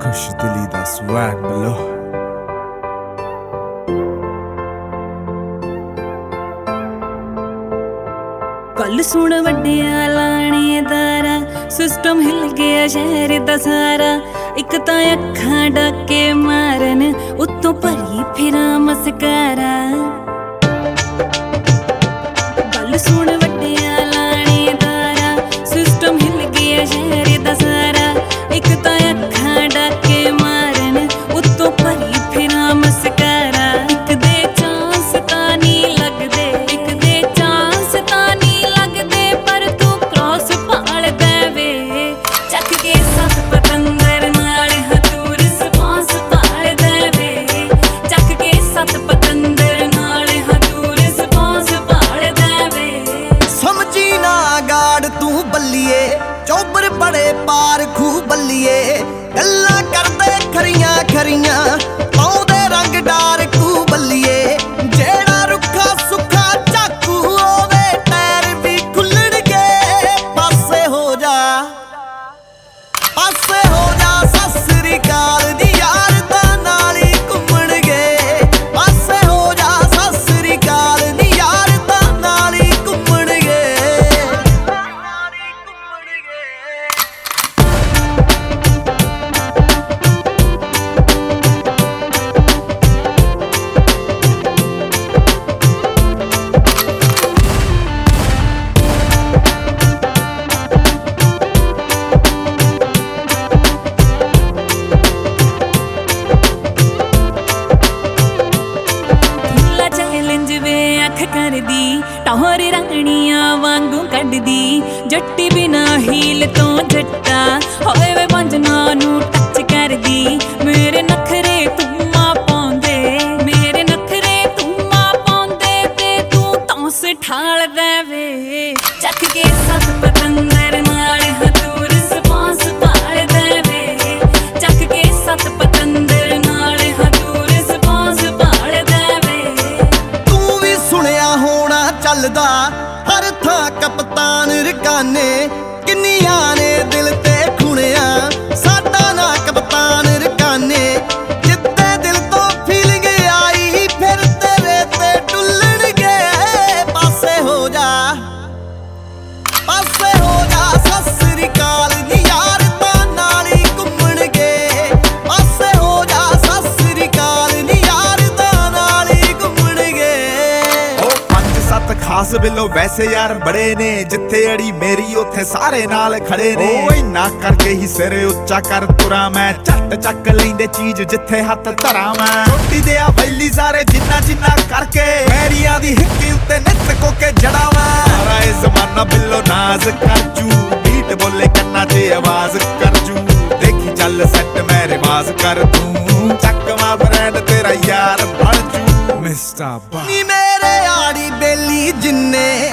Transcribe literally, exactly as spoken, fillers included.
खुश दिली दा स्वैग बिलो कल सुन वड्डिया लाणेदारा सिस्टम हिल गया शहर दा सारा एक तां अखां डाके मारन उत्तों भरी फिरां मस्कारा कल सुन वड्डिया लाणेदारा सिस्टम हिल गया शहर दा सारा एक तां अखां डाके मारन उत्तों भरी फिरां मस्कारा एक दे चांस तां नी लगदे एक दे चांस तां नी लगदे पर तू क्रॉस भाल देवे चक के सत पतंगर नाल हतूर रिस्पांस भाल देवे चक के सत पतंगर नाल हतूर रिस्पांस भाल देवे समझी ना गाड़ तू बल्लिए चौबर बड़े पार खू बल्लिए गल्ला करदे खरियां खरियां पाउंदे रंग डार कू बल्लिए जेड़ा रुखा सुखा चाकू ओवे टैर भी खुलणगे पासे हो जा पासे हो जा सत श्री अकाल दी यार दा नाल ही घुमणगे पासे हो जा सत श्री अकाल दी यार दा नाल ही घुमणगे नाल ही घुमणगे करदी टोर राणियां वांगू कड्डदी जट्टी बिना हील तो जट्टा होए वे पंजना नू टच करदी मेरे नखरे तुमा पाउंदे मेरे नखरे तुमा पाउंदे ते तू तौस ठाल देवे चक के सत पतंगर नाल हतूर रिस्पांस भाल देवे चक के सत पतंगर नाल हतूर रिस्पांस भाल देवे तू भी सुनिया होना चलदा हर थां कप्तान रकाने किन्नियां ने दिल ते खुणिया साडा ना कप्तान रकाने जिद्दे दिल तो फीलिंग आई फिर तेरे ते डुल्लणगे पासे हो जा पासे हो जा सत श्री अकाल दी यार दा नाल ही घुमणगे पासे हो जा सत श्री अकाल दी यार दा नाल ही घुमणगे सत खास बिलो वैसे यार बड़े ने जिथे अड़ी मेरी उथे सारे नाल खड़े ने ओ इन्ना करके ही सिर उच्चा कर तुरा मैं झट चक लेंदे चीज जिथे हथ धरा मैं छोटी दिया वैली सारे जिन्ना जिन्ना करके मैरिया दी हिक्की उत्ते नित कोके जड़ा मैं सारा ए जमाना बिलो नाज कर जू बीट बोले कन्ना च आवाज कर जू देखी चल सेट मैं रिवाज कर दूं चकवा ब्रांड तेरा यार बन जू मिस्टर बा नी मेरे आड़ी बेली जिन्ने